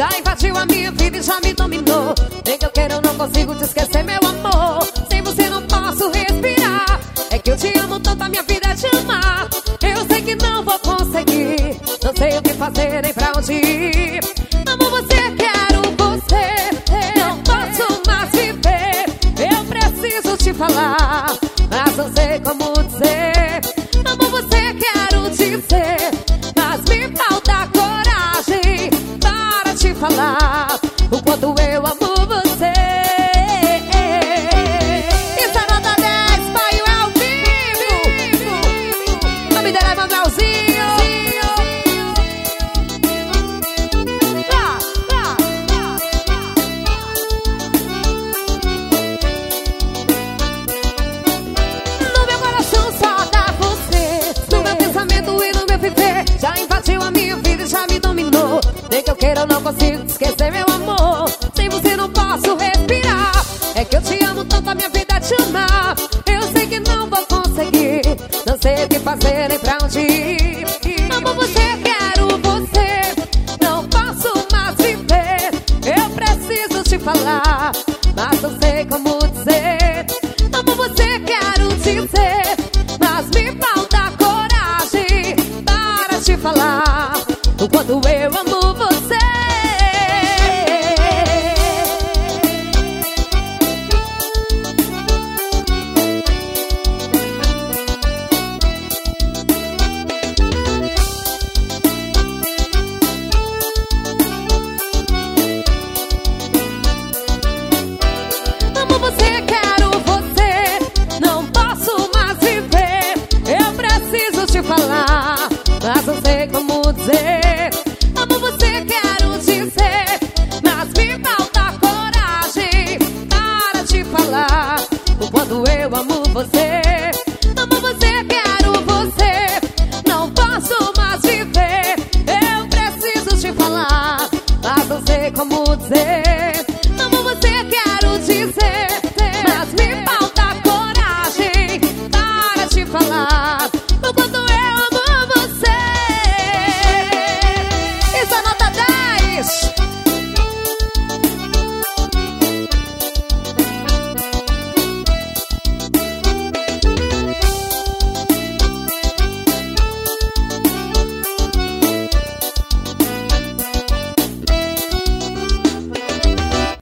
Já invadiu a minha vida e já me dominou. Nem que eu queira eu não consigo te esquecer, meu amor. Sem você não posso respirar. É que eu te amo tanto, a minha vida é te amar. Eu sei que não vou conseguir, não sei o que fazer nem pra onde ir. Amo você, quero você, não posso mais viver. Eu preciso te falar, mas não sei como dizer. Amo você, quero dizer, mas me falta coragem para te falar o quanto eu amo você. Isso é nota 10, pai, ao vivo. O nome dela é Manuelzinho. No meu coração só dá você, no meu pensamento e no meu viver. Já invadiu a minha vida e já me dominou. Nem que eu queira eu não consigo te esquecer, meu amor. Sem você não posso respirar. É que eu te amo tanto, a minha vida é te amar. Eu sei que não vou conseguir, não sei o que fazer nem pra onde ir. Amo você, quero você, não posso mais viver. Eu preciso te falar, mas não sei como dizer. Amo você, quero dizer, mas me falta coragem para te falar o quanto eu amo